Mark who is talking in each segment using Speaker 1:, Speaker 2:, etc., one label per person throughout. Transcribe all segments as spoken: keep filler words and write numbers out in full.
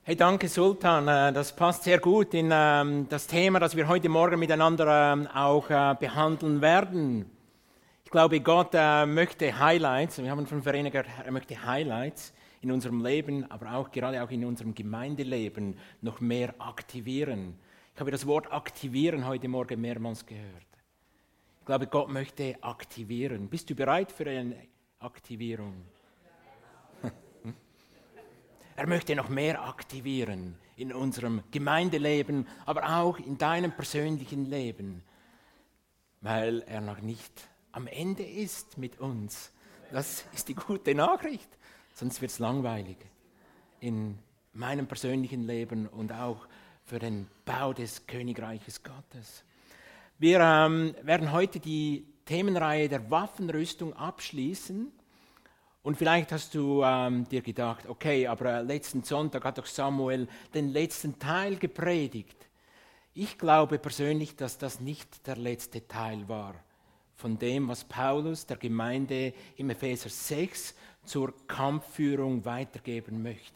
Speaker 1: Hey, danke Sultan. Das passt sehr gut in ähm, das Thema, das wir heute Morgen miteinander ähm, auch äh, behandeln werden. Ich glaube, Gott äh, möchte Highlights, wir haben von Verena gehört, er möchte Highlights in unserem Leben, aber auch gerade auch in unserem Gemeindeleben noch mehr aktivieren. Ich habe das Wort aktivieren heute Morgen mehrmals gehört. Ich glaube, Gott möchte aktivieren. Bist du bereit für eine Aktivierung? Er möchte noch mehr aktivieren in unserem Gemeindeleben, aber auch in deinem persönlichen Leben, weil er noch nicht am Ende ist mit uns. Das ist die gute Nachricht, sonst wird es langweilig in meinem persönlichen Leben und auch für den Bau des Königreiches Gottes. Wir ähm, werden heute die Themenreihe der Waffenrüstung abschließen. Und vielleicht hast du ähm, dir gedacht, okay, aber äh, letzten Sonntag hat doch Samuel den letzten Teil gepredigt. Ich glaube persönlich, dass das nicht der letzte Teil war von dem, was Paulus der Gemeinde im Epheser sechs zur Kampfführung weitergeben möchte.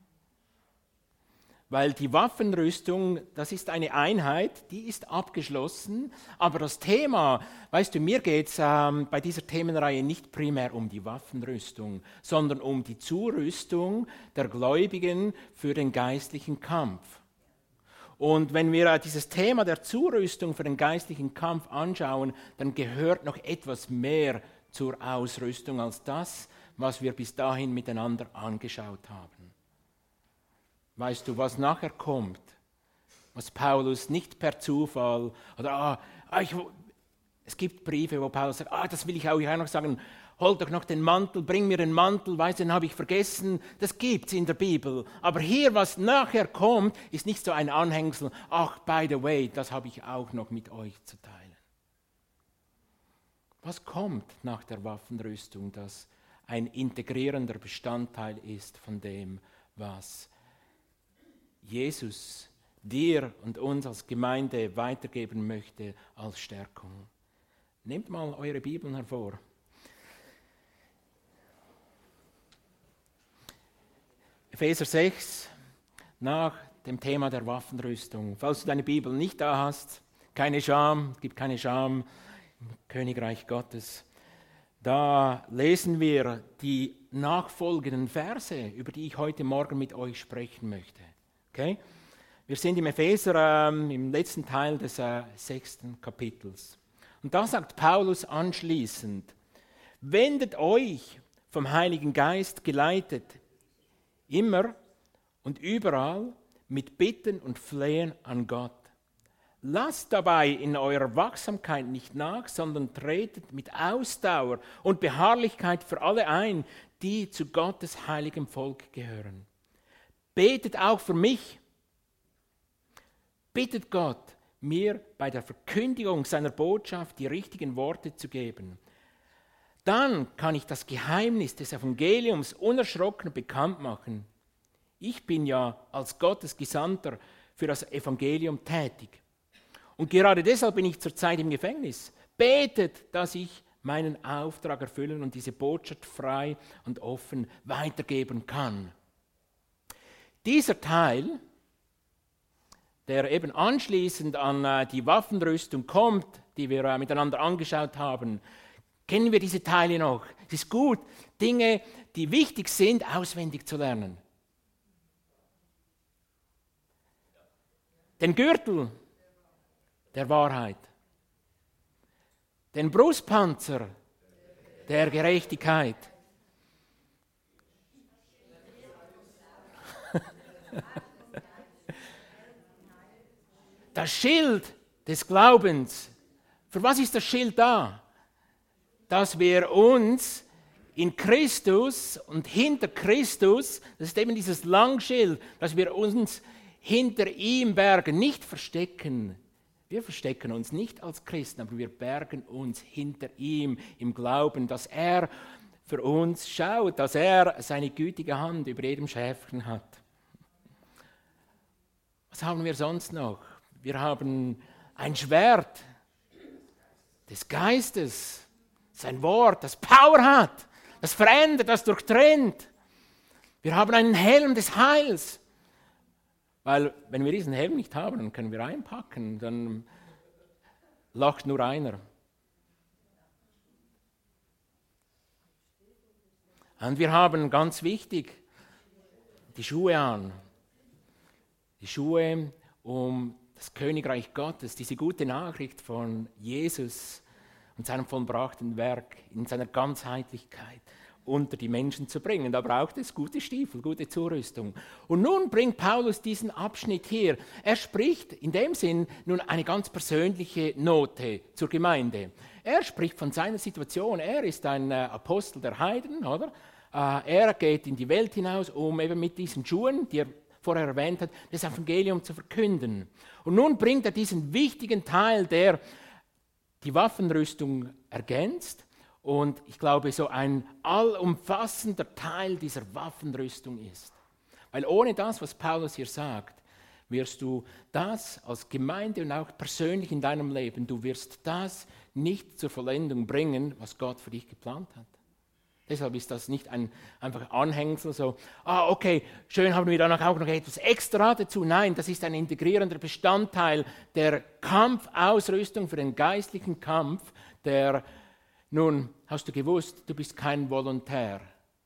Speaker 1: Weil die Waffenrüstung, das ist eine Einheit, die ist abgeschlossen, aber das Thema, weißt du, mir geht es ähm, bei dieser Themenreihe nicht primär um die Waffenrüstung, sondern um die Zurüstung der Gläubigen für den geistlichen Kampf. Und wenn wir äh, dieses Thema der Zurüstung für den geistlichen Kampf anschauen, dann gehört noch etwas mehr zur Ausrüstung als das, was wir bis dahin miteinander angeschaut haben. Weißt du, was nachher kommt, was Paulus nicht per Zufall, oder ah, ah, ich, es gibt Briefe, wo Paulus sagt, ah, das will ich auch, ich auch noch sagen, hol doch noch den Mantel, bring mir den Mantel, weißt du, den habe ich vergessen, das gibt es in der Bibel. Aber hier, was nachher kommt, ist nicht so ein Anhängsel, ach, by the way, das habe ich auch noch mit euch zu teilen. Was kommt nach der Waffenrüstung, das ein integrierender Bestandteil ist von dem, was Jesus dir und uns als Gemeinde weitergeben möchte als Stärkung. Nehmt mal eure Bibeln hervor. Epheser sechs, nach dem Thema der Waffenrüstung. Falls du deine Bibel nicht da hast, keine Scham, es gibt keine Scham im Königreich Gottes. Da lesen wir die nachfolgenden Verse, über die ich heute Morgen mit euch sprechen möchte. Okay? Wir sind im Epheser, ähm, im letzten Teil des äh, sechsten Kapitels. Und da sagt Paulus anschließend, wendet euch vom Heiligen Geist geleitet, immer und überall mit Bitten und Flehen an Gott. Lasst dabei in eurer Wachsamkeit nicht nach, sondern tretet mit Ausdauer und Beharrlichkeit für alle ein, die zu Gottes heiligem Volk gehören. Betet auch für mich. Bittet Gott, mir bei der Verkündigung seiner Botschaft die richtigen Worte zu geben. Dann kann ich das Geheimnis des Evangeliums unerschrocken bekannt machen. Ich bin ja als Gottes Gesandter für das Evangelium tätig. Und gerade deshalb bin ich zurzeit im Gefängnis. Betet, dass ich meinen Auftrag erfüllen und diese Botschaft frei und offen weitergeben kann. Dieser Teil, der eben anschließend an äh, die Waffenrüstung kommt, die wir äh, miteinander angeschaut haben, kennen wir diese Teile noch. Es ist gut, Dinge, die wichtig sind, auswendig zu lernen. Den Gürtel der Wahrheit, den Brustpanzer der Gerechtigkeit, das Schild des Glaubens. Für was ist das Schild da? Dass wir uns in Christus und hinter Christus, das ist eben dieses Langschild, dass wir uns hinter ihm bergen, nicht verstecken. Wir verstecken uns nicht als Christen, aber wir bergen uns hinter ihm im Glauben, dass er für uns schaut, dass er seine gütige Hand über jedem Schäfchen hat. Was haben wir sonst noch? Wir haben ein Schwert des Geistes, sein Wort, das Power hat, das verändert, das durchtrennt. Wir haben einen Helm des Heils. Weil wenn wir diesen Helm nicht haben, dann können wir einpacken, dann lacht nur einer. Und wir haben, ganz wichtig, die Schuhe an. Die Schuhe, um das Königreich Gottes, diese gute Nachricht von Jesus und seinem vollbrachten Werk in seiner Ganzheitlichkeit unter die Menschen zu bringen. Da braucht es gute Stiefel, gute Zurüstung. Und nun bringt Paulus diesen Abschnitt hier. Er spricht in dem Sinn nun eine ganz persönliche Note zur Gemeinde. Er spricht von seiner Situation. Er ist ein äh, Apostel der Heiden, oder? Äh, er geht in die Welt hinaus, um eben mit diesen Schuhen, die er vorher erwähnt hat, das Evangelium zu verkünden. Und nun bringt er diesen wichtigen Teil, der die Waffenrüstung ergänzt und ich glaube, so ein allumfassender Teil dieser Waffenrüstung ist. Weil ohne das, was Paulus hier sagt, wirst du das als Gemeinde und auch persönlich in deinem Leben, du wirst das nicht zur Vollendung bringen, was Gott für dich geplant hat. Deshalb ist das nicht ein einfach Anhängsel, so, ah, okay, schön, haben wir danach auch noch etwas extra dazu. Nein, das ist ein integrierender Bestandteil der Kampfausrüstung für den geistlichen Kampf, der, nun, hast du gewusst, du bist kein Volontär.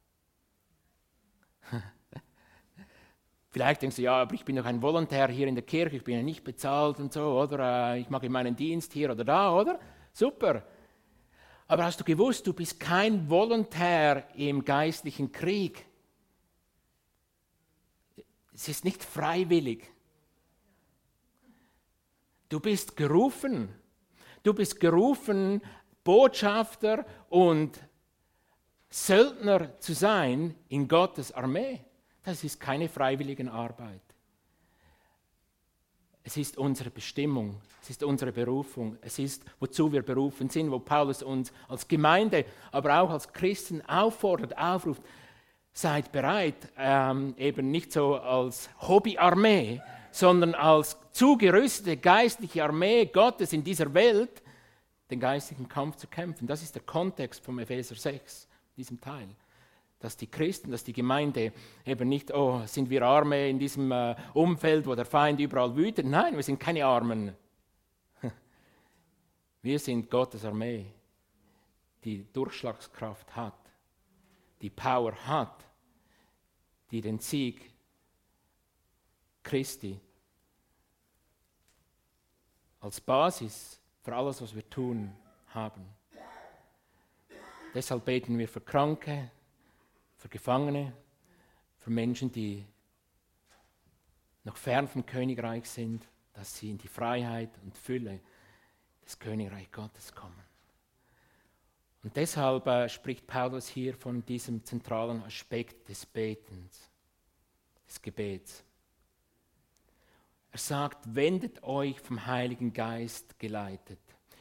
Speaker 1: Vielleicht denkst du, ja, aber ich bin doch ein Volontär hier in der Kirche, ich bin ja nicht bezahlt und so, oder ich mache meinen Dienst hier oder da, oder? Super. Aber hast du gewusst, du bist kein Volontär im geistlichen Krieg. Es ist nicht freiwillig. Du bist gerufen. Du bist gerufen, Botschafter und Söldner zu sein in Gottes Armee. Das ist keine freiwillige Arbeit. Es ist unsere Bestimmung, es ist unsere Berufung, es ist, wozu wir berufen sind, wo Paulus uns als Gemeinde, aber auch als Christen auffordert, aufruft, seid bereit, ähm, eben nicht so als Hobbyarmee, sondern als zugerüstete geistliche Armee Gottes in dieser Welt, den geistlichen Kampf zu kämpfen. Das ist der Kontext vom Epheser sechs, diesem Teil. Dass die Christen, dass die Gemeinde eben nicht, oh, sind wir Arme in diesem äh, Umfeld, wo der Feind überall wütet. Nein, wir sind keine Armen. Wir sind Gottes Armee, die Durchschlagskraft hat, die Power hat, die den Sieg Christi als Basis für alles, was wir tun, haben. Deshalb beten wir für Kranke, für Gefangene, für Menschen, die noch fern vom Königreich sind, dass sie in die Freiheit und Fülle des Königreichs Gottes kommen. Und deshalb äh, spricht Paulus hier von diesem zentralen Aspekt des Betens, des Gebets. Er sagt, wendet euch vom Heiligen Geist geleitet.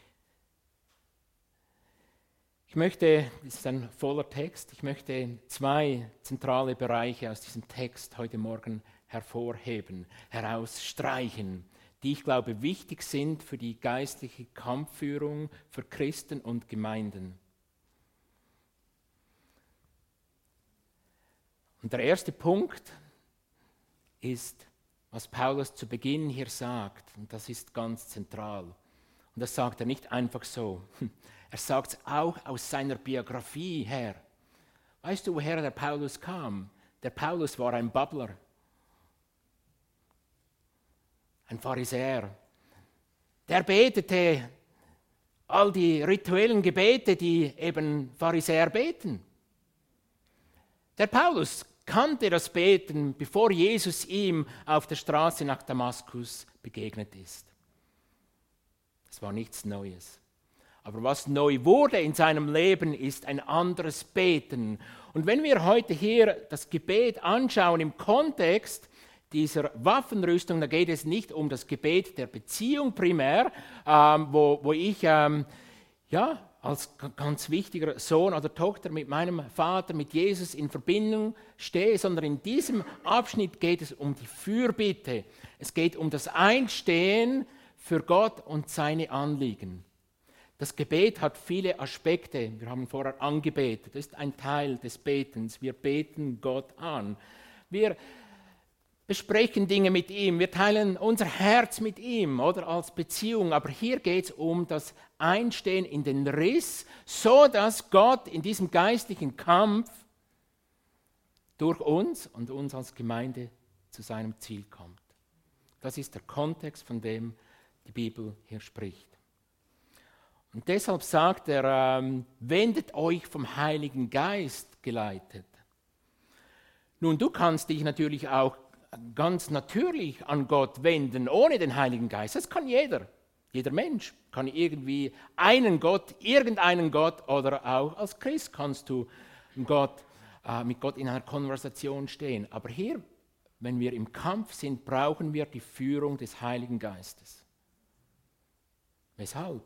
Speaker 1: Ich möchte, das ist ein voller Text, ich möchte zwei zentrale Bereiche aus diesem Text heute Morgen hervorheben, herausstreichen, die ich glaube wichtig sind für die geistliche Kampfführung für Christen und Gemeinden. Und der erste Punkt ist, was Paulus zu Beginn hier sagt, und das ist ganz zentral. Und das sagt er nicht einfach so. Er sagt es auch aus seiner Biografie her. Weißt du, woher der Paulus kam? Der Paulus war ein Babbler, ein Pharisäer. Der betete all die rituellen Gebete, die eben Pharisäer beten. Der Paulus kannte das Beten, bevor Jesus ihm auf der Straße nach Damaskus begegnet ist. Das war nichts Neues. Aber was neu wurde in seinem Leben, ist ein anderes Beten. Und wenn wir heute hier das Gebet anschauen im Kontext dieser Waffenrüstung, da geht es nicht um das Gebet der Beziehung primär, ähm, wo, wo ich ähm, ja, als ganz wichtiger Sohn oder Tochter mit meinem Vater, mit Jesus in Verbindung stehe, sondern in diesem Abschnitt geht es um die Fürbitte. Es geht um das Einstehen für Gott und seine Anliegen. Das Gebet hat viele Aspekte. Wir haben vorher angebetet. Das ist ein Teil des Betens. Wir beten Gott an. Wir besprechen Dinge mit ihm, wir teilen unser Herz mit ihm, oder als Beziehung. Aber hier geht es um das Einstehen in den Riss, so dass Gott in diesem geistlichen Kampf durch uns und uns als Gemeinde zu seinem Ziel kommt. Das ist der Kontext, von dem die Bibel hier spricht. Und deshalb sagt er, ähm, wendet euch vom Heiligen Geist geleitet. Nun, du kannst dich natürlich auch ganz natürlich an Gott wenden, ohne den Heiligen Geist. Das kann jeder. Jeder Mensch kann irgendwie einen Gott, irgendeinen Gott oder auch als Christ kannst du Gott, äh, mit Gott in einer Konversation stehen. Aber hier, wenn wir im Kampf sind, brauchen wir die Führung des Heiligen Geistes. Weshalb?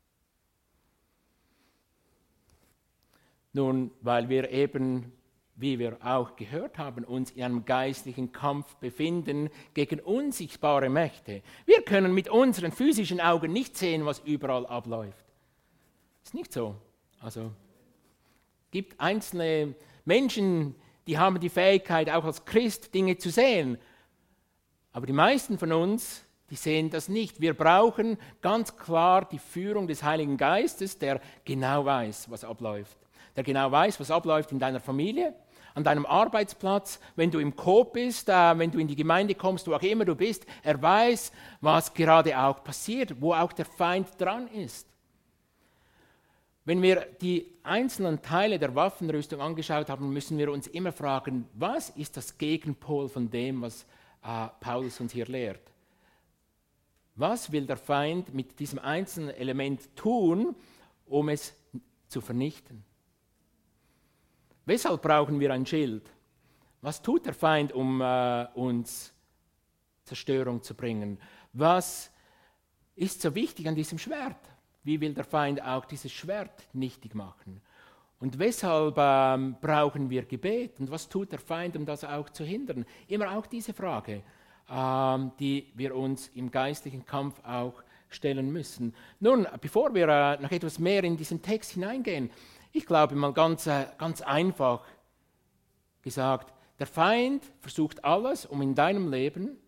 Speaker 1: Nun, weil wir eben, wie wir auch gehört haben, uns in einem geistlichen Kampf befinden gegen unsichtbare Mächte. Wir können mit unseren physischen Augen nicht sehen, was überall abläuft. Ist nicht so. Also gibt einzelne Menschen, die haben die Fähigkeit, auch als Christ Dinge zu sehen. Aber die meisten von uns, die sehen das nicht. Wir brauchen ganz klar die Führung des Heiligen Geistes, der genau weiß, was abläuft. Der genau weiß, was abläuft in deiner Familie, an deinem Arbeitsplatz, wenn du im Coop bist, äh, wenn du in die Gemeinde kommst, wo auch immer du bist. Er weiß, was gerade auch passiert, wo auch der Feind dran ist. Wenn wir die einzelnen Teile der Waffenrüstung angeschaut haben, müssen wir uns immer fragen, was ist das Gegenpol von dem, was äh, Paulus uns hier lehrt? Was will der Feind mit diesem einzelnen Element tun, um es zu vernichten? Weshalb brauchen wir ein Schild? Was tut der Feind, um äh, uns Zerstörung zu bringen? Was ist so wichtig an diesem Schwert? Wie will der Feind auch dieses Schwert nichtig machen? Und weshalb ähm, brauchen wir Gebet? Und was tut der Feind, um das auch zu hindern? Immer auch diese Frage, ähm, die wir uns im geistlichen Kampf auch stellen müssen. Nun, bevor wir äh, noch etwas mehr in diesen Text hineingehen, ich glaube mal ganz, äh, ganz einfach gesagt, der Feind versucht alles, um in deinem Leben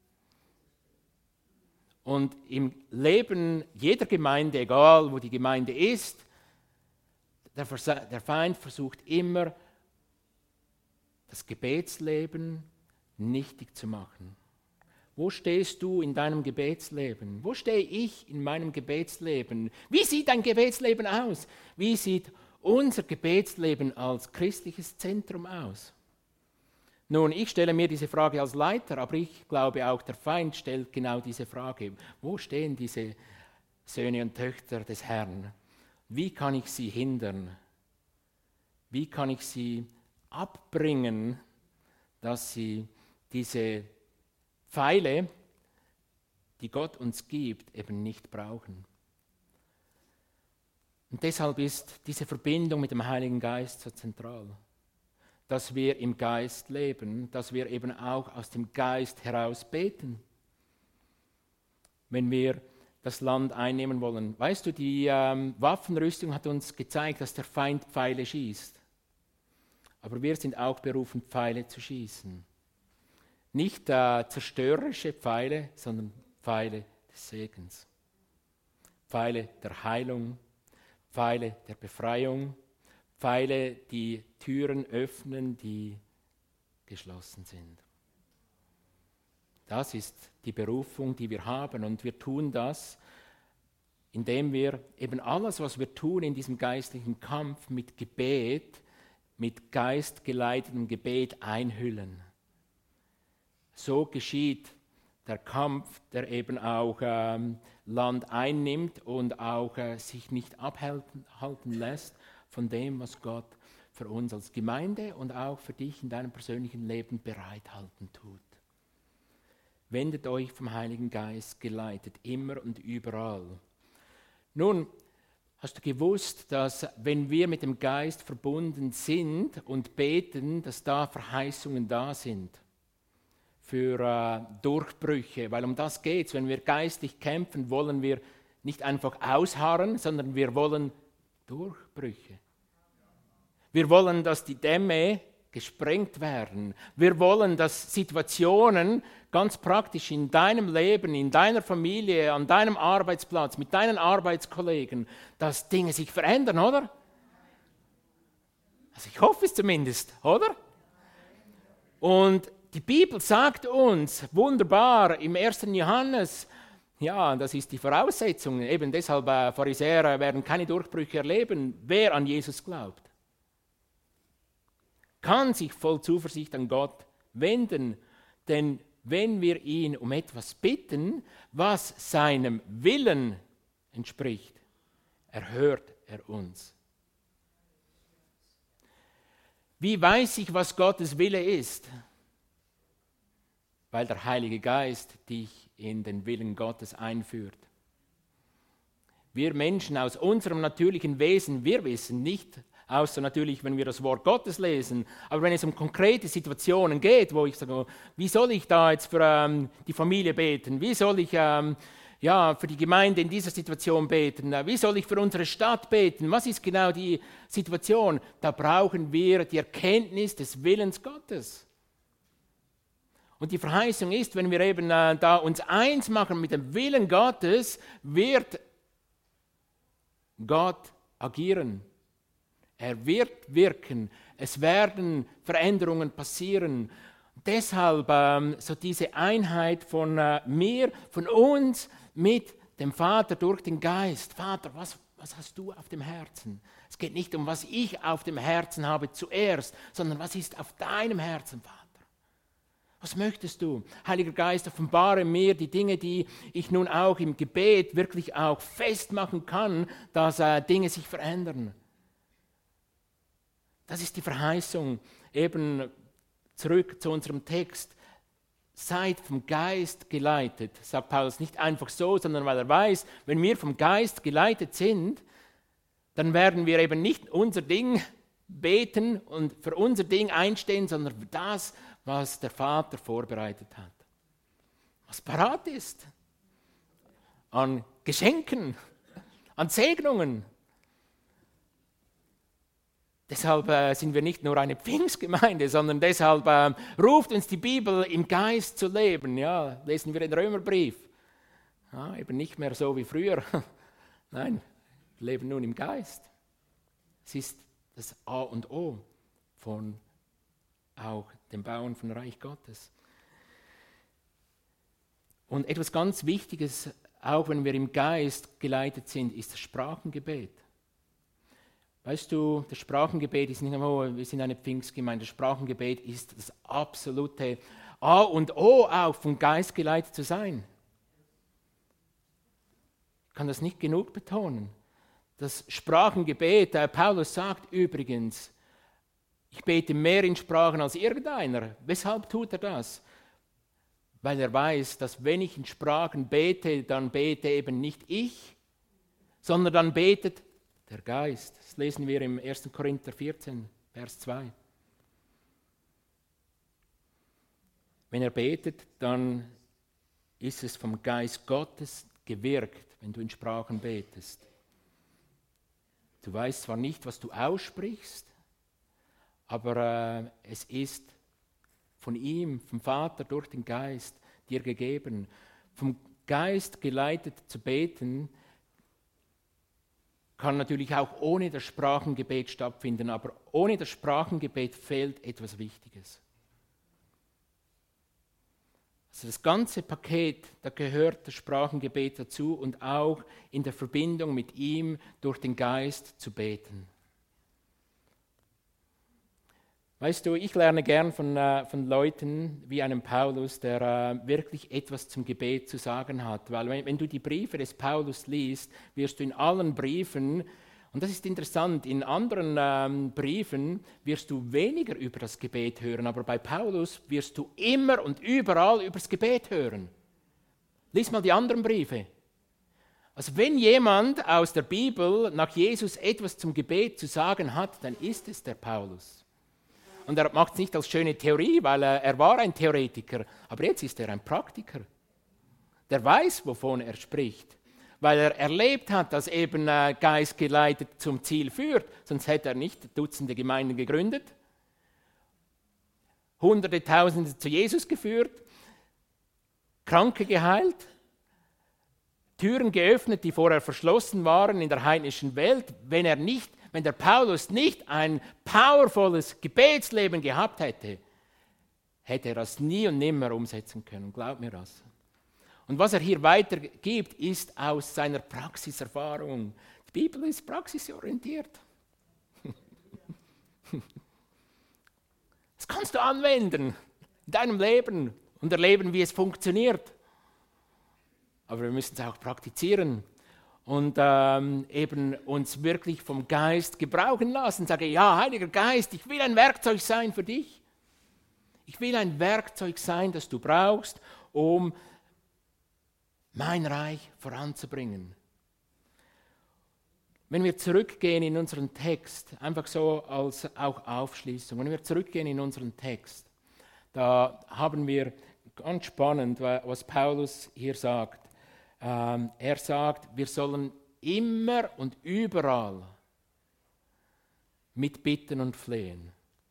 Speaker 1: und im Leben jeder Gemeinde, egal wo die Gemeinde ist, der, der Feind versucht immer, das Gebetsleben nichtig zu machen. Wo stehst du in deinem Gebetsleben? Wo stehe ich in meinem Gebetsleben? Wie sieht dein Gebetsleben aus? Wie sieht unser Gebetsleben als christliches Zentrum aus? Nun, ich stelle mir diese Frage als Leiter, aber ich glaube auch der Feind stellt genau diese Frage. Wo stehen diese Söhne und Töchter des Herrn? Wie kann ich sie hindern? Wie kann ich sie abbringen, dass sie diese Pfeile, die Gott uns gibt, eben nicht brauchen? Und deshalb ist diese Verbindung mit dem Heiligen Geist so zentral, dass wir im Geist leben, dass wir eben auch aus dem Geist heraus beten, wenn wir das Land einnehmen wollen. Weißt du, die ähm, Waffenrüstung hat uns gezeigt, dass der Feind Pfeile schießt. Aber wir sind auch berufen, Pfeile zu schießen. Nicht äh, zerstörerische Pfeile, sondern Pfeile des Segens. Pfeile der Heilung, Pfeile der Befreiung, Pfeile, die Türen öffnen, die geschlossen sind. Das ist die Berufung, die wir haben. Und wir tun das, indem wir eben alles, was wir tun in diesem geistlichen Kampf mit Gebet, mit geistgeleitetem Gebet einhüllen. So geschieht der Kampf, der eben auch ähm, Land einnimmt und auch äh, sich nicht abhalten halten lässt von dem, was Gott für uns als Gemeinde und auch für dich in deinem persönlichen Leben bereithalten tut. Wendet euch vom Heiligen Geist geleitet, immer und überall. Nun, hast du gewusst, dass wenn wir mit dem Geist verbunden sind und beten, dass da Verheißungen da sind für äh, Durchbrüche? Weil um das geht es. Wenn wir geistlich kämpfen, wollen wir nicht einfach ausharren, sondern wir wollen Durchbrüche. Wir wollen, dass die Dämme gesprengt werden. Wir wollen, dass Situationen ganz praktisch in deinem Leben, in deiner Familie, an deinem Arbeitsplatz, mit deinen Arbeitskollegen, dass Dinge sich verändern, oder? Also ich hoffe es zumindest, oder? Und die Bibel sagt uns wunderbar im ersten Johannes, ja, das ist die Voraussetzung, eben deshalb äh, Pharisäer werden keine Durchbrüche erleben, wer an Jesus glaubt. Kann sich voll Zuversicht an Gott wenden, denn wenn wir ihn um etwas bitten, was seinem Willen entspricht, erhört er uns. Wie weiß ich, was Gottes Wille ist? Weil der Heilige Geist dich in den Willen Gottes einführt. Wir Menschen aus unserem natürlichen Wesen, wir wissen nicht, außer natürlich, wenn wir das Wort Gottes lesen, aber wenn es um konkrete Situationen geht, wo ich sage, wie soll ich da jetzt für ähm, die Familie beten? Wie soll ich ähm, ja, für die Gemeinde in dieser Situation beten? Wie soll ich für unsere Stadt beten? Was ist genau die Situation? Da brauchen wir die Erkenntnis des Willens Gottes. Und die Verheißung ist, wenn wir eben äh, da uns eins machen mit dem Willen Gottes, wird Gott agieren. Er wird wirken. Es werden Veränderungen passieren. Deshalb ähm, so diese Einheit von äh, mir, von uns mit dem Vater durch den Geist. Vater, was, was hast du auf dem Herzen? Es geht nicht um, was ich auf dem Herzen habe zuerst, sondern was ist auf deinem Herzen, Vater? Was möchtest du? Heiliger Geist, offenbare mir die Dinge, die ich nun auch im Gebet wirklich auch festmachen kann, dass äh, Dinge sich verändern. Das ist die Verheißung. Eben zurück zu unserem Text. Seid vom Geist geleitet, sagt Paulus nicht einfach so, sondern weil er weiß, wenn wir vom Geist geleitet sind, dann werden wir eben nicht unser Ding beten und für unser Ding einstehen, sondern für das, was der Vater vorbereitet hat. Was parat ist an Geschenken, an Segnungen. Deshalb äh, sind wir nicht nur eine Pfingstgemeinde, sondern deshalb äh, ruft uns die Bibel im Geist zu leben. Ja, lesen wir den Römerbrief. Ja, eben nicht mehr so wie früher. Nein, wir leben nun im Geist. Es ist das A und O von auch dem Bauen von Reich Gottes. Und etwas ganz Wichtiges, auch wenn wir im Geist geleitet sind, ist das Sprachengebet. Weißt du, das Sprachengebet ist nicht nur, wir sind eine Pfingstgemeinde, das Sprachengebet ist das absolute A und O auch, vom Geist geleitet zu sein. Ich kann das nicht genug betonen. Das Sprachengebet, äh, Paulus sagt übrigens, ich bete mehr in Sprachen als irgendeiner. Weshalb tut er das? Weil er weiß, dass wenn ich in Sprachen bete, dann bete eben nicht ich, sondern dann betet der Geist. Das lesen wir im ersten Korinther vierzehn, Vers zwei. Wenn er betet, dann ist es vom Geist Gottes gewirkt, wenn du in Sprachen betest. Du weißt zwar nicht, was du aussprichst, aber äh, es ist von ihm, vom Vater durch den Geist dir gegeben. Vom Geist geleitet zu beten, kann natürlich auch ohne das Sprachengebet stattfinden, aber ohne das Sprachengebet fehlt etwas Wichtiges. Also das ganze Paket, da gehört das Sprachengebet dazu und auch in der Verbindung mit ihm durch den Geist zu beten. Weißt du, ich lerne gern von, äh, von Leuten wie einem Paulus, der äh, wirklich etwas zum Gebet zu sagen hat. Weil wenn, wenn du die Briefe des Paulus liest, wirst du in allen Briefen, und das ist interessant, in anderen ähm, Briefen wirst du weniger über das Gebet hören, aber bei Paulus wirst du immer und überall über das Gebet hören. Lies mal die anderen Briefe. Also wenn jemand aus der Bibel nach Jesus etwas zum Gebet zu sagen hat, dann ist es der Paulus. Und er macht es nicht als schöne Theorie, weil er, er war ein Theoretiker, aber jetzt ist er ein Praktiker. Der weiß, wovon er spricht, weil er erlebt hat, dass eben äh, Geist geleitet zum Ziel führt, sonst hätte er nicht Dutzende Gemeinden gegründet. Hunderte, Tausende zu Jesus geführt, Kranke geheilt, Türen geöffnet, die vorher verschlossen waren in der heidnischen Welt. Wenn er nicht, wenn der Paulus nicht ein powervolles Gebetsleben gehabt hätte, hätte er das nie und nimmer umsetzen können. Glaub mir das. Und was er hier weitergibt, ist aus seiner Praxiserfahrung. Die Bibel ist praxisorientiert. Das kannst du anwenden in deinem Leben und erleben, wie es funktioniert. Aber wir müssen es auch praktizieren und ähm, eben uns wirklich vom Geist gebrauchen lassen. Sage, ja, Heiliger Geist, ich will ein Werkzeug sein für dich. Ich will ein Werkzeug sein, das du brauchst, um mein Reich voranzubringen. Wenn wir zurückgehen in unseren Text, einfach so als auch Aufschließung, wenn wir zurückgehen in unseren Text, da haben wir ganz spannend, was Paulus hier sagt. Ähm, er sagt, wir sollen immer und überall mit Bitten und Flehen.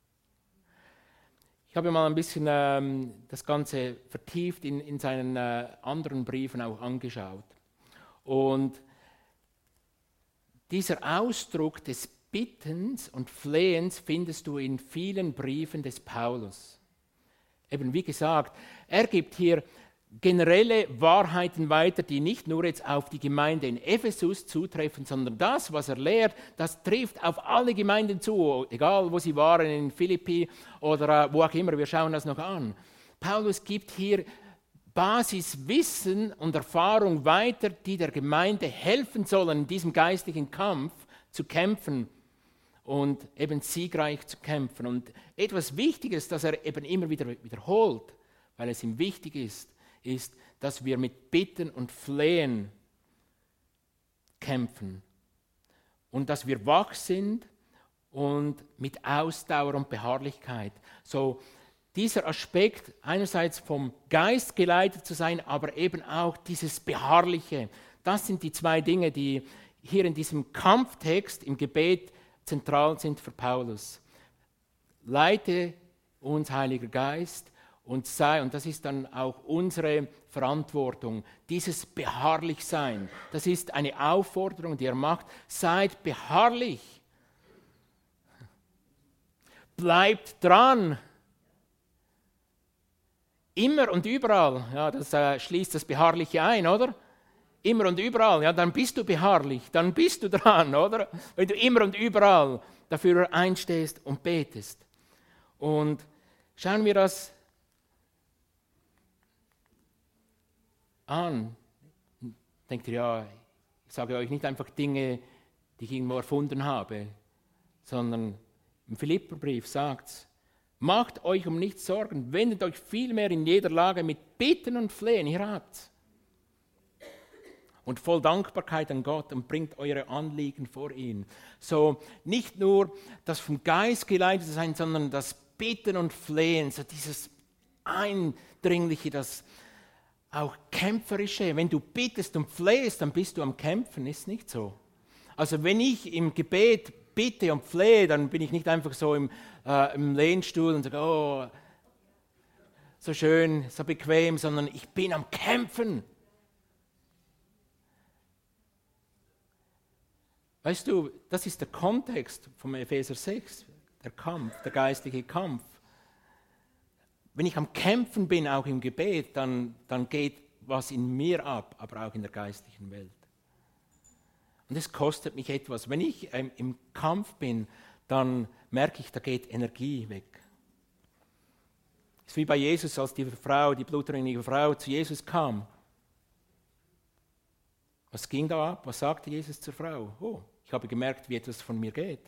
Speaker 1: Ich habe mal ein bisschen ähm, das Ganze vertieft in, in seinen äh, anderen Briefen auch angeschaut. Und dieser Ausdruck des Bittens und Flehens findest du in vielen Briefen des Paulus. Eben wie gesagt, er gibt hier generelle Wahrheiten weiter, die nicht nur jetzt auf die Gemeinde in Ephesus zutreffen, sondern das, was er lehrt, das trifft auf alle Gemeinden zu, egal wo sie waren, in Philippi oder wo auch immer, wir schauen das noch an. Paulus gibt hier Basiswissen und Erfahrung weiter, die der Gemeinde helfen sollen, in diesem geistlichen Kampf zu kämpfen und eben siegreich zu kämpfen. Und etwas Wichtiges, das er eben immer wieder wiederholt, weil es ihm wichtig ist, ist, dass wir mit Bitten und Flehen kämpfen und dass wir wach sind und mit Ausdauer und Beharrlichkeit. So dieser Aspekt, einerseits vom Geist geleitet zu sein, aber eben auch dieses Beharrliche, das sind die zwei Dinge, die hier in diesem Kampftext im Gebet zentral sind für Paulus. Leite uns, Heiliger Geist, und sei, und das ist dann auch unsere Verantwortung, dieses Beharrlichsein, das ist eine Aufforderung, die er macht, seid beharrlich, bleibt dran, immer und überall, ja, das äh, schließt das Beharrliche ein, oder? Immer und überall, ja, dann bist du beharrlich, dann bist du dran, oder? Wenn du immer und überall dafür einstehst und betest. Und schauen wir das an. Denkt ihr, ja, ich sage euch nicht einfach Dinge, die ich irgendwo erfunden habe, sondern im Philipperbrief sagt es, macht euch um nichts Sorgen, wendet euch vielmehr in jeder Lage mit Bitten und Flehen, ihr habt's. Und voll Dankbarkeit an Gott und bringt eure Anliegen vor ihn. So nicht nur das vom Geist geleitet sein, sondern das Bitten und Flehen, so dieses Eindringliche, das auch Kämpferische. Wenn du bittest und flehst, dann bist du am Kämpfen, ist nicht so. Also wenn ich im Gebet bitte und flehe, dann bin ich nicht einfach so im, äh, im Lehnstuhl und sage, oh, so schön, so bequem, sondern ich bin am Kämpfen. Weißt du, das ist der Kontext vom Epheser sechs, der Kampf, der geistliche Kampf. Wenn ich am Kämpfen bin, auch im Gebet, dann, dann geht was in mir ab, aber auch in der geistlichen Welt. Und es kostet mich etwas. Wenn ich ähm, im Kampf bin, dann merke ich, da geht Energie weg. Es ist wie bei Jesus, als die Frau, die blutrünstige Frau zu Jesus kam. Was ging da ab? Was sagte Jesus zur Frau? Oh, ich habe gemerkt, wie etwas von mir geht.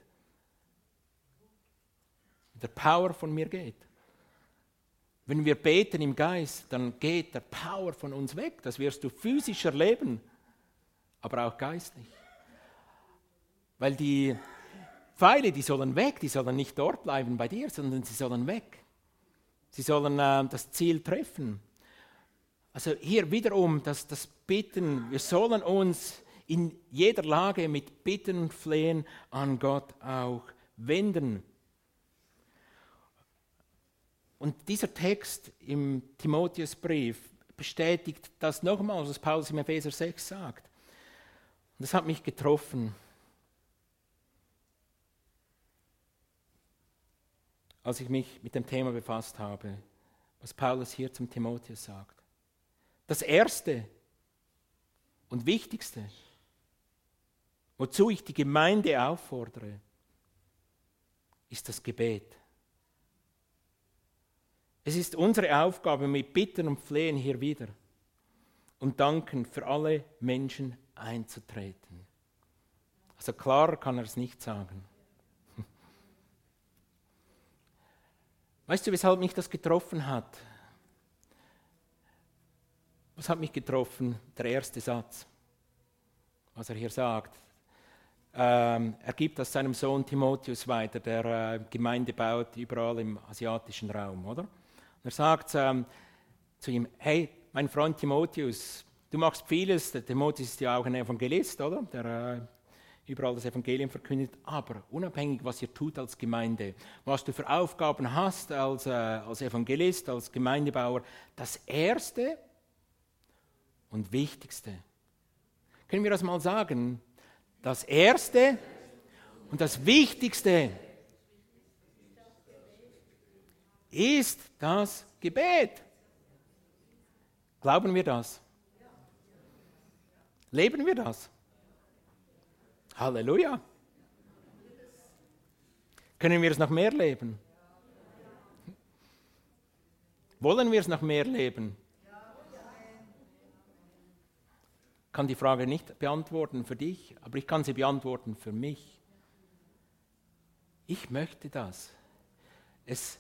Speaker 1: Der Power von mir geht. Wenn wir beten im Geist, dann geht der Power von uns weg. Das wirst du physisch erleben, aber auch geistlich. Weil die Pfeile, die sollen weg, die sollen nicht dort bleiben bei dir, sondern sie sollen weg. Sie sollen äh, das Ziel treffen. Also hier wiederum das, das Bitten, wir sollen uns in jeder Lage mit Bitten und Flehen an Gott auch wenden. Und dieser Text im Timotheusbrief bestätigt das nochmals, was Paulus im Epheser sechs sagt. Und das hat mich getroffen. Als ich mich mit dem Thema befasst habe, was Paulus hier zum Timotheus sagt. Das Erste und Wichtigste, wozu ich die Gemeinde auffordere, ist das Gebet. Es ist unsere Aufgabe, mit Bitten und Flehen hier wieder und Danken für alle Menschen einzutreten. Also klarer kann er es nicht sagen. Weißt du, weshalb mich das getroffen hat? Was hat mich getroffen? Der erste Satz, was er hier sagt. Ähm, er gibt das seinem Sohn Timotheus weiter, der äh, Gemeinde baut überall im asiatischen Raum, oder? Und er sagt ähm, zu ihm, hey, mein Freund Timotheus, du machst vieles, der Timotheus ist ja auch ein Evangelist, oder? Der äh, überall das Evangelium verkündet, aber unabhängig, was ihr tut als Gemeinde, was du für Aufgaben hast als, äh, als Evangelist, als Gemeindebauer, das Erste und Wichtigste, können wir das mal sagen, das Erste und das Wichtigste ist das Gebet. Glauben wir das? Leben wir das? Halleluja. Können wir es noch mehr leben? Wollen wir es noch mehr leben? Ich kann die Frage nicht beantworten für dich, aber ich kann sie beantworten für mich. Ich möchte das. Es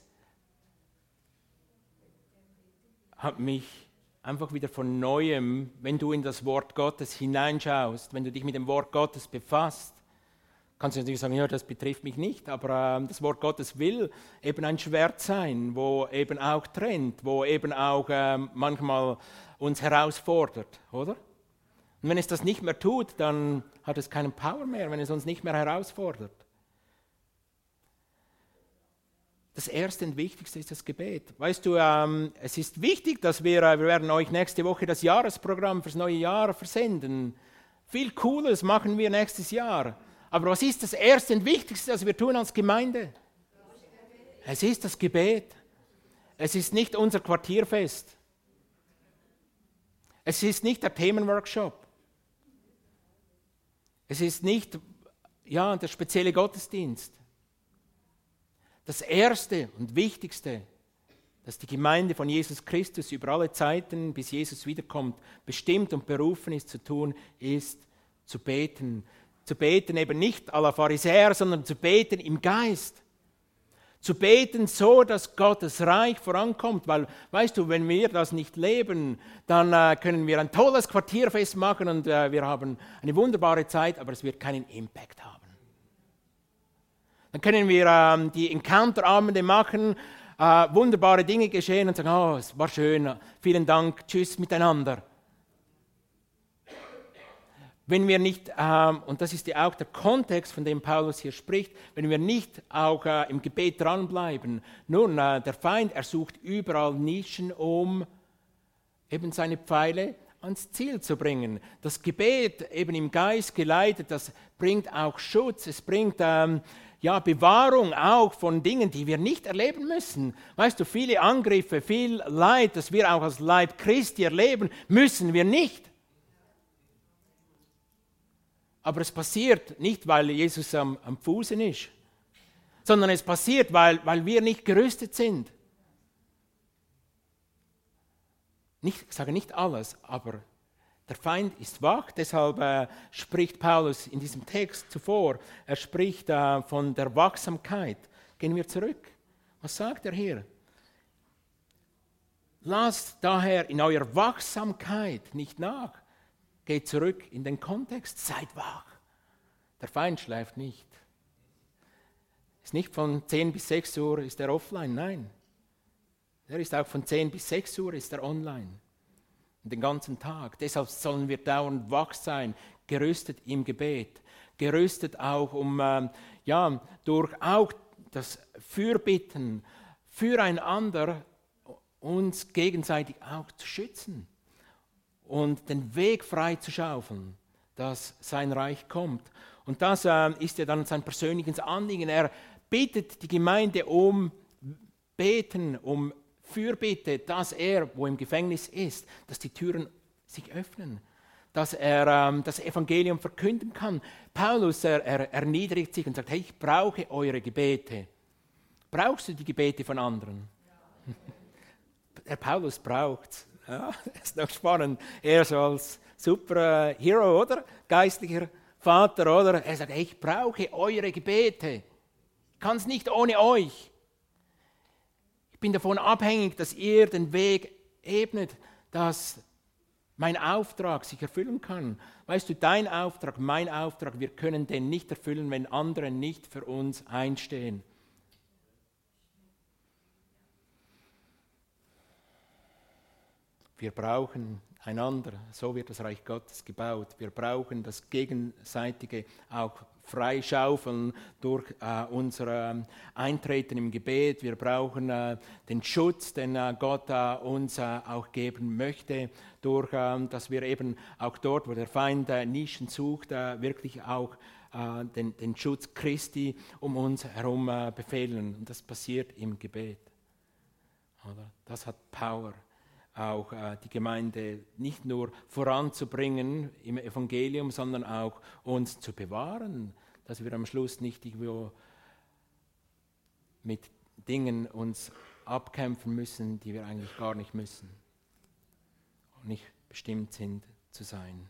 Speaker 1: hat mich einfach wieder von Neuem, wenn du in das Wort Gottes hineinschaust, wenn du dich mit dem Wort Gottes befasst, kannst du natürlich sagen, ja, das betrifft mich nicht, aber äh, das Wort Gottes will eben ein Schwert sein, wo eben auch trennt, wo eben auch äh, manchmal uns herausfordert, oder? Und wenn es das nicht mehr tut, dann hat es keinen Power mehr, wenn es uns nicht mehr herausfordert. Das Erste und Wichtigste ist das Gebet. Weißt du, ähm, es ist wichtig, dass wir, äh, wir werden euch nächste Woche das Jahresprogramm fürs neue Jahr versenden. Viel Cooles machen wir nächstes Jahr. Aber was ist das Erste und Wichtigste, was wir tun als Gemeinde? Es ist das Gebet. Es ist nicht unser Quartierfest. Es ist nicht der Themenworkshop. Es ist nicht ja, der spezielle Gottesdienst. Das Erste und Wichtigste, dass die Gemeinde von Jesus Christus über alle Zeiten, bis Jesus wiederkommt, bestimmt und berufen ist zu tun, ist zu beten. Zu beten eben nicht à la Pharisäer, sondern zu beten im Geist. Zu beten so, dass Gottes Reich vorankommt. Weil, weißt du, wenn wir das nicht leben, dann äh, können wir ein tolles Quartierfest machen und äh, wir haben eine wunderbare Zeit, aber es wird keinen Impact haben. Dann können wir ähm, die Encounter-Abende machen, äh, wunderbare Dinge geschehen und sagen, oh, es war schön, vielen Dank, tschüss miteinander. Wenn wir nicht, ähm, und das ist ja auch der Kontext, von dem Paulus hier spricht, wenn wir nicht auch äh, im Gebet dranbleiben, nun, äh, der Feind, er sucht überall Nischen, um eben seine Pfeile ans Ziel zu bringen. Das Gebet, eben im Geist geleitet, das bringt auch Schutz, es bringt ähm, ja, Bewahrung auch von Dingen, die wir nicht erleben müssen. Weißt du, viele Angriffe, viel Leid, das wir auch als Leib Christi erleben, müssen wir nicht. Aber es passiert nicht, weil Jesus am, am Fußen ist, sondern es passiert, weil, weil wir nicht gerüstet sind. Nicht, ich sage nicht alles, aber der Feind ist wach, deshalb äh, spricht Paulus in diesem Text zuvor, er spricht äh, von der Wachsamkeit. Gehen wir zurück. Was sagt er hier? Lasst daher in eurer Wachsamkeit nicht nach. Geht zurück in den Kontext, seid wach. Der Feind schläft nicht. Ist nicht von zehn bis sechs Uhr ist er offline, nein. Er ist auch von zehn bis sechs Uhr ist er online. Den ganzen Tag. Deshalb sollen wir dauernd wach sein, gerüstet im Gebet, gerüstet auch um, ähm, ja, durch auch das Fürbitten füreinander uns gegenseitig auch zu schützen und den Weg frei zu schaufeln, dass sein Reich kommt. Und das äh, ist ja dann sein persönliches Anliegen. Er bittet die Gemeinde um Beten, um Fürbitte, dass er, wo im Gefängnis ist, dass die Türen sich öffnen, dass er ähm, das Evangelium verkünden kann. Paulus er, er erniedrigt sich und sagt, hey, ich brauche eure Gebete. Brauchst du die Gebete von anderen? Ja. Der Paulus braucht es. Ja, das ist noch spannend. Er so als super äh, Hero, oder? Geistlicher Vater, oder? Er sagt, hey, ich brauche eure Gebete. Ich kann es nicht ohne euch. Ich bin davon abhängig, dass ihr den Weg ebnet, dass mein Auftrag sich erfüllen kann. Weißt du, dein Auftrag, mein Auftrag, wir können den nicht erfüllen, wenn andere nicht für uns einstehen. Wir brauchen einander, so wird das Reich Gottes gebaut. Wir brauchen das gegenseitige auch Freischaufeln durch äh, unser äh, Eintreten im Gebet. Wir brauchen äh, den Schutz, den äh, Gott äh, uns äh, auch geben möchte, durch, äh, dass wir eben auch dort, wo der Feind äh, Nischen sucht, äh, wirklich auch äh, den, den Schutz Christi um uns herum äh, befehlen. Und das passiert im Gebet. Oder? Das hat Power. Auch äh, die Gemeinde nicht nur voranzubringen im Evangelium, sondern auch uns zu bewahren, dass wir am Schluss nicht irgendwo mit Dingen uns abkämpfen müssen, die wir eigentlich gar nicht müssen und nicht bestimmt sind zu sein.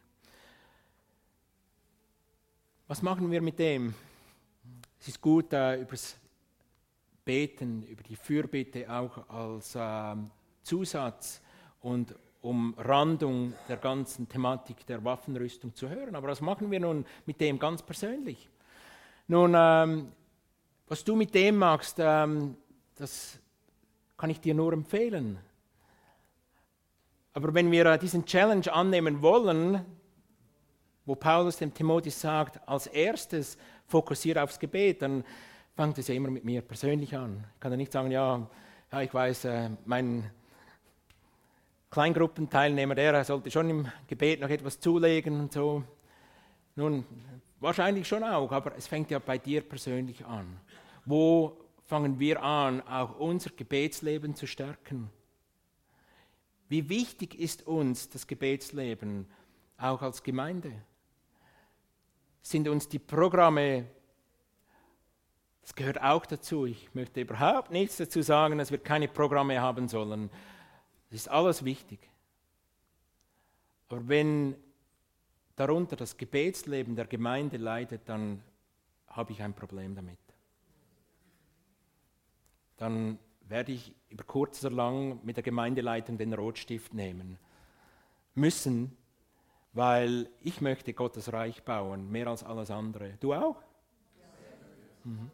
Speaker 1: Was machen wir mit dem? Es ist gut, äh, über das Beten, über die Fürbitte auch als äh, Zusatz und Umrandung der ganzen Thematik der Waffenrüstung zu hören. Aber was machen wir nun mit dem ganz persönlich? Nun, ähm, was du mit dem machst, ähm, das kann ich dir nur empfehlen. Aber wenn wir äh, diesen Challenge annehmen wollen, wo Paulus dem Timotheus sagt, als erstes fokussiere aufs Gebet, dann fängt es ja immer mit mir persönlich an. Ich kann ja nicht sagen, ja, ja ich weiß, äh, mein Kleingruppenteilnehmer, der sollte schon im Gebet noch etwas zulegen und so. Nun, wahrscheinlich schon auch, aber es fängt ja bei dir persönlich an. Wo fangen wir an, auch unser Gebetsleben zu stärken? Wie wichtig ist uns das Gebetsleben, auch als Gemeinde? Sind uns die Programme, das gehört auch dazu, ich möchte überhaupt nichts dazu sagen, dass wir keine Programme haben sollen. Das ist alles wichtig. Aber wenn darunter das Gebetsleben der Gemeinde leidet, dann habe ich ein Problem damit. Dann werde ich über kurz oder lang mit der Gemeindeleitung den Rotstift nehmen müssen, weil ich möchte Gottes Reich bauen, mehr als alles andere. Du auch? Mhm.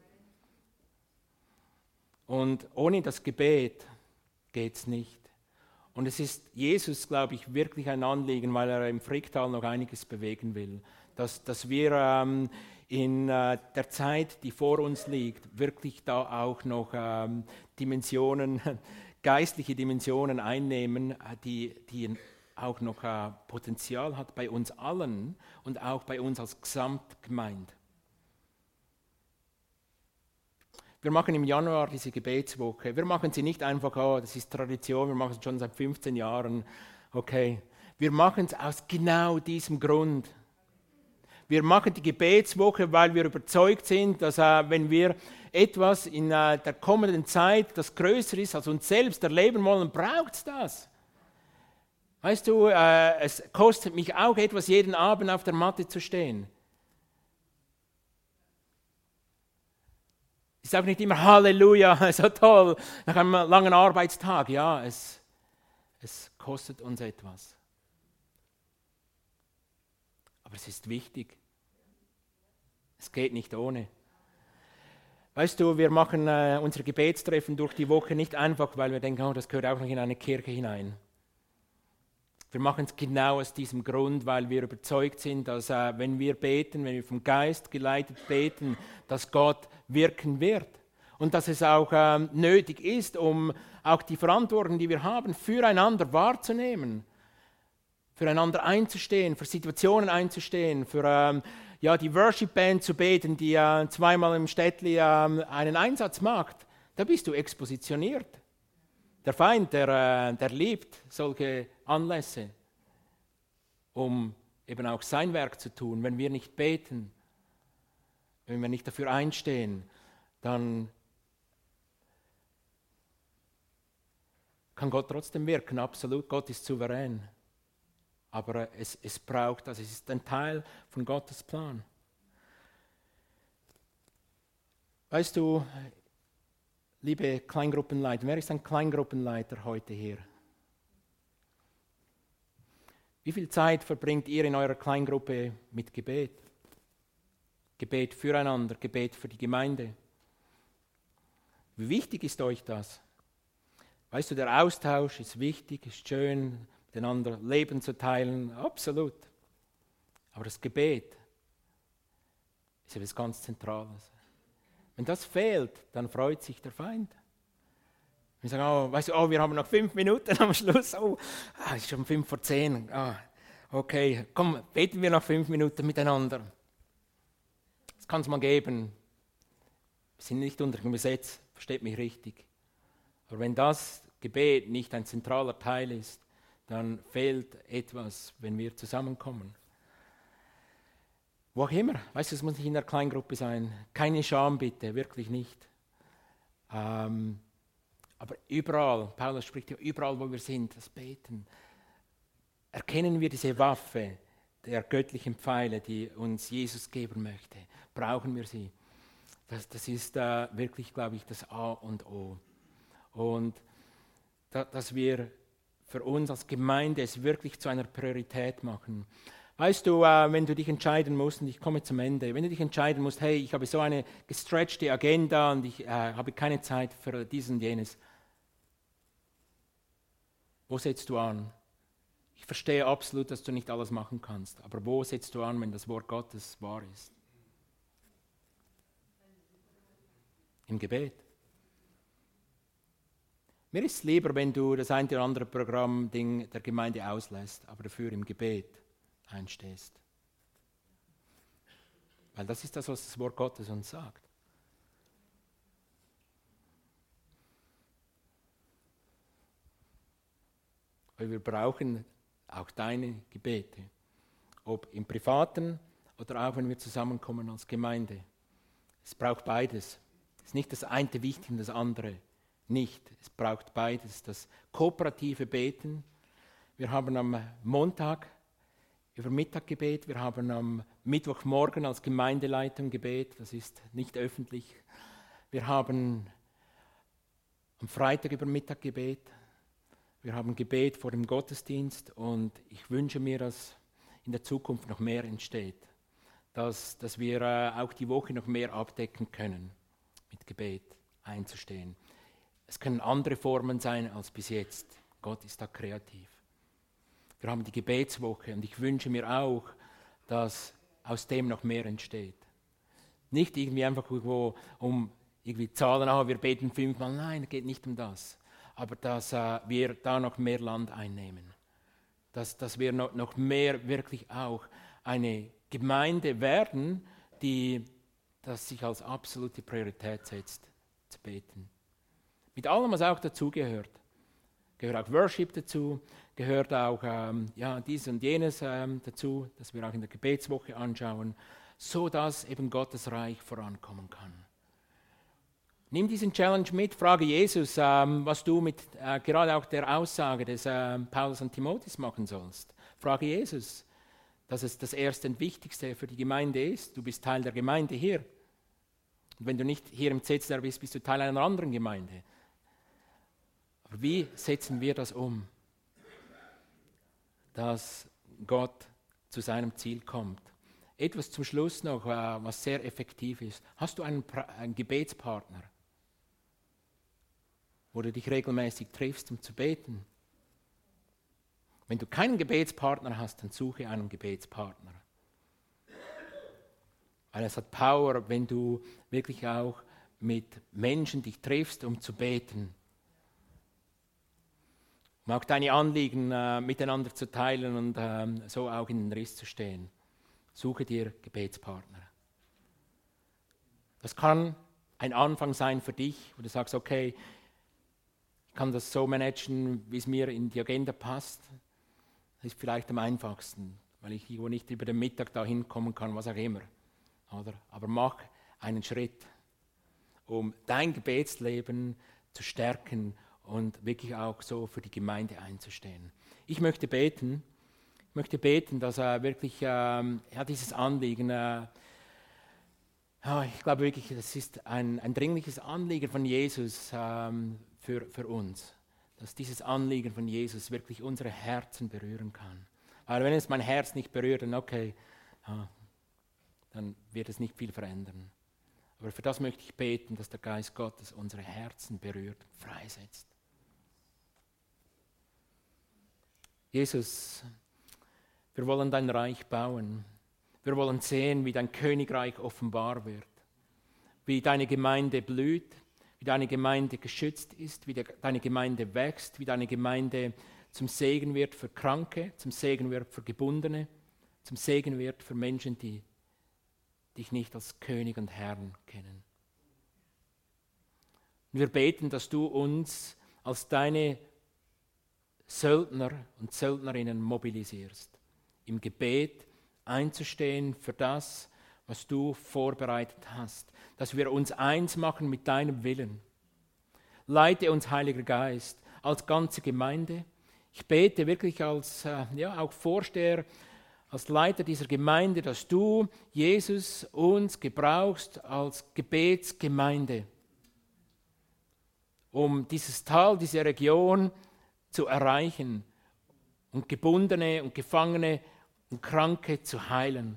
Speaker 1: Und ohne das Gebet geht es nicht. Und es ist Jesus, glaube ich, wirklich ein Anliegen, weil er im Fricktal noch einiges bewegen will. Dass, dass wir ähm, in äh, der Zeit, die vor uns liegt, wirklich da auch noch ähm, Dimensionen, geistliche Dimensionen einnehmen, die, die auch noch äh, Potenzial hat bei uns allen und auch bei uns als Gesamtgemeinde. Wir machen im Januar diese Gebetswoche. Wir machen sie nicht einfach, oh, das ist Tradition, wir machen es schon seit fünfzehn Jahren. Okay, wir machen es aus genau diesem Grund. Wir machen die Gebetswoche, weil wir überzeugt sind, dass äh, wenn wir etwas in äh, der kommenden Zeit, das größer ist als uns selbst, erleben wollen, braucht es das. Weißt du, äh, es kostet mich auch etwas, jeden Abend auf der Matte zu stehen. Ich sage nicht immer Halleluja, so toll, nach einem langen Arbeitstag. Ja, es, es kostet uns etwas. Aber es ist wichtig. Es geht nicht ohne. Weißt du, wir machen äh, unsere Gebetstreffen durch die Woche nicht einfach, weil wir denken, oh, das gehört auch noch in eine Kirche hinein. Wir machen es genau aus diesem Grund, weil wir überzeugt sind, dass äh, wenn wir beten, wenn wir vom Geist geleitet beten, dass Gott wirken wird. Und dass es auch ähm, nötig ist, um auch die Verantwortung, die wir haben, füreinander wahrzunehmen, füreinander einzustehen, für Situationen einzustehen, für ähm, ja, die Worship-Band zu beten, die äh, zweimal im Städtli äh, einen Einsatz macht. Da bist du expositioniert. Der Feind, der, äh, der liebt solche Anlässe, um eben auch sein Werk zu tun. Wenn wir nicht beten, wenn wir nicht dafür einstehen, dann kann Gott trotzdem wirken, absolut. Gott ist souverän. Aber es, es braucht, also es ist ein Teil von Gottes Plan. Weißt du, liebe Kleingruppenleiter, wer ist ein Kleingruppenleiter heute hier? Wie viel Zeit verbringt ihr in eurer Kleingruppe mit Gebet? Gebet füreinander, Gebet für die Gemeinde. Wie wichtig ist euch das? Weißt du, der Austausch ist wichtig, ist schön, miteinander Leben zu teilen, absolut. Aber das Gebet ist etwas ganz Zentrales. Wenn das fehlt, dann freut sich der Feind. Wir sagen, oh, weißt du, oh, wir haben noch fünf Minuten am Schluss. Oh, ah, es ist schon fünf vor zehn. Ah, okay, komm, beten wir noch fünf Minuten miteinander. Das kann es mal geben. Wir sind nicht unter dem Gesetz, versteht mich richtig. Aber wenn das Gebet nicht ein zentraler Teil ist, dann fehlt etwas, wenn wir zusammenkommen. Wo auch immer, weißt du, es muss nicht in der Kleingruppe sein. Keine Scham bitte, wirklich nicht. Ähm, aber überall, Paulus spricht ja überall, wo wir sind, das Beten. Erkennen wir diese Waffe der göttlichen Pfeile, die uns Jesus geben möchte. Brauchen wir sie. Das, das ist äh, wirklich, glaube ich, das A und O. Und da, dass wir für uns als Gemeinde es wirklich zu einer Priorität machen. Weißt du, äh, wenn du dich entscheiden musst, und ich komme zum Ende, wenn du dich entscheiden musst, hey, ich habe so eine gestretchte Agenda und ich äh, habe keine Zeit für dies und jenes. Wo setzt du an? Ich verstehe absolut, dass du nicht alles machen kannst, aber wo setzt du an, wenn das Wort Gottes wahr ist? Im Gebet. Mir ist es lieber, wenn du das ein oder andere Programm-Ding der Gemeinde auslässt, aber dafür im Gebet einstehst. Weil das ist das, was das Wort Gottes uns sagt. Weil wir brauchen auch deine Gebete, ob im Privaten oder auch wenn wir zusammenkommen als Gemeinde. Es braucht beides. Es ist nicht das eine wichtig und das andere nicht. Es braucht beides. Das kooperative Beten. Wir haben am Montag über Mittaggebet, wir haben am Mittwochmorgen als Gemeindeleitung Gebet, das ist nicht öffentlich. Wir haben am Freitag über Mittaggebet, wir haben Gebet vor dem Gottesdienst und ich wünsche mir, dass in der Zukunft noch mehr entsteht, dass, dass wir äh, auch die Woche noch mehr abdecken können, mit Gebet einzustehen. Es können andere Formen sein als bis jetzt. Gott ist da kreativ. Wir haben die Gebetswoche und ich wünsche mir auch, dass aus dem noch mehr entsteht. Nicht irgendwie einfach irgendwo um irgendwie Zahlen, ah, wir beten fünfmal, nein, es geht nicht um das. Aber dass äh, wir da noch mehr Land einnehmen. Dass, dass wir noch, noch mehr wirklich auch eine Gemeinde werden, die das sich als absolute Priorität setzt, zu beten. Mit allem, was auch dazugehört. Gehört auch Worship dazu, gehört auch ähm, ja, dies und jenes ähm, dazu, das wir auch in der Gebetswoche anschauen, so dass eben Gottes Reich vorankommen kann. Nimm diesen Challenge mit, frage Jesus, ähm, was du mit äh, gerade auch der Aussage des äh, Paulus und Timotheus machen sollst. Frage Jesus, dass es das Erste und Wichtigste für die Gemeinde ist. Du bist Teil der Gemeinde hier. Und wenn du nicht hier im Z Z R bist, bist du Teil einer anderen Gemeinde. Aber wie setzen wir das um, dass Gott zu seinem Ziel kommt? Etwas zum Schluss noch, was sehr effektiv ist. Hast du einen, einen Gebetspartner, wo du dich regelmäßig triffst, um zu beten? Wenn du keinen Gebetspartner hast, dann suche einen Gebetspartner. Weil es hat Power, wenn du wirklich auch mit Menschen dich triffst, um zu beten. Um auch deine Anliegen äh, miteinander zu teilen und ähm, so auch in den Riss zu stehen. Suche dir Gebetspartner. Das kann ein Anfang sein für dich, wo du sagst, okay, ich kann das so managen, wie es mir in die Agenda passt. Das ist vielleicht am einfachsten, weil ich irgendwo nicht über den Mittag da hinkommen kann, was auch immer. Oder? Aber mach einen Schritt, um dein Gebetsleben zu stärken und wirklich auch so für die Gemeinde einzustehen. Ich möchte beten, ich möchte beten, dass er wirklich ähm, ja, dieses Anliegen, äh, ja, ich glaube wirklich, das ist ein, ein dringliches Anliegen von Jesus ähm, für, für uns, dass dieses Anliegen von Jesus wirklich unsere Herzen berühren kann. Weil wenn es mein Herz nicht berührt, dann okay, ja, dann wird es nicht viel verändern. Aber für das möchte ich beten, dass der Geist Gottes unsere Herzen berührt, freisetzt. Jesus, wir wollen dein Reich bauen. Wir wollen sehen, wie dein Königreich offenbar wird, wie deine Gemeinde blüht, wie deine Gemeinde geschützt ist, wie deine Gemeinde wächst, wie deine Gemeinde zum Segen wird für Kranke, zum Segen wird für Gebundene, zum Segen wird für Menschen, die dich nicht als König und Herrn kennen. Und wir beten, dass du uns als deine Söldner und Söldnerinnen mobilisierst, im Gebet einzustehen für das, was du vorbereitet hast, dass wir uns eins machen mit deinem Willen. Leite uns, Heiliger Geist, als ganze Gemeinde. Ich bete wirklich als äh, ja, auch Vorsteher, als Leiter dieser Gemeinde, dass du, Jesus, uns gebrauchst als Gebetsgemeinde, um dieses Tal, diese Region zu erreichen und Gebundene und Gefangene und Kranke zu heilen.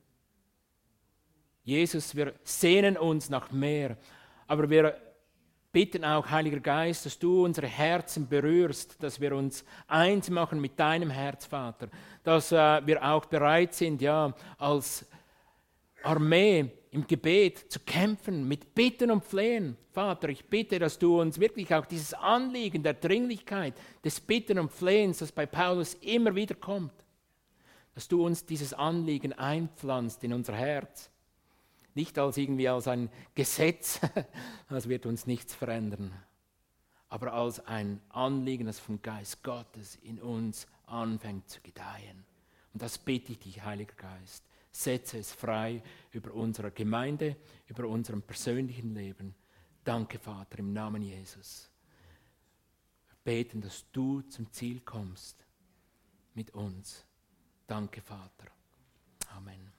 Speaker 1: Jesus, wir sehnen uns nach mehr, aber wir bitten auch, Heiliger Geist, dass du unsere Herzen berührst, dass wir uns eins machen mit deinem Herz, Vater, dass äh, wir auch bereit sind, ja, als Armee im Gebet zu kämpfen, mit Bitten und Flehen. Vater, ich bitte, dass du uns wirklich auch dieses Anliegen der Dringlichkeit des Bitten und Flehens, das bei Paulus immer wieder kommt, dass du uns dieses Anliegen einpflanzt in unser Herz. Nicht als irgendwie als ein Gesetz, das wird uns nichts verändern, aber als ein Anliegen, das vom Geist Gottes in uns anfängt zu gedeihen. Und das bitte ich dich, Heiliger Geist. Setze es frei über unsere Gemeinde, über unserem persönlichen Leben. Danke, Vater, im Namen Jesus. Wir beten, dass du zum Ziel kommst mit uns. Danke, Vater. Amen.